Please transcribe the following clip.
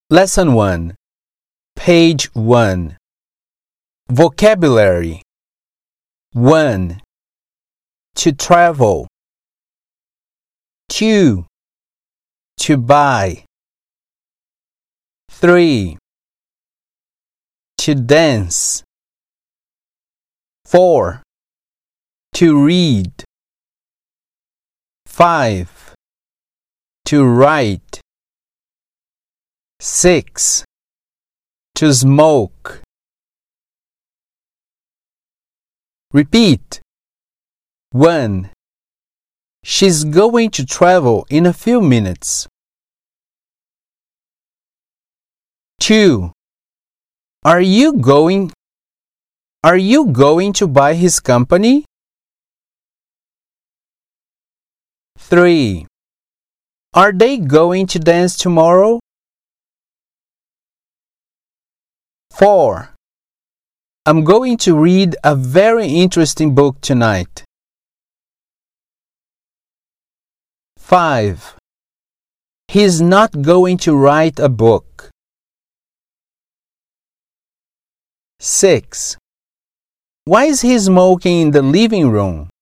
Lesson 1, Page 1. Vocabulary. 1. To travel. 2. To buy. 3. To dance. 4. To read. 5. To write. 6. To smoke. Repeat. 1. She's going to travel in a few minutes. 2. Are you going to buy his company? 3. Are they going to dance tomorrow? 4. I'm going to read a very interesting book tonight. 5. He's not going to write a book. 6. Why is he smoking in the living room?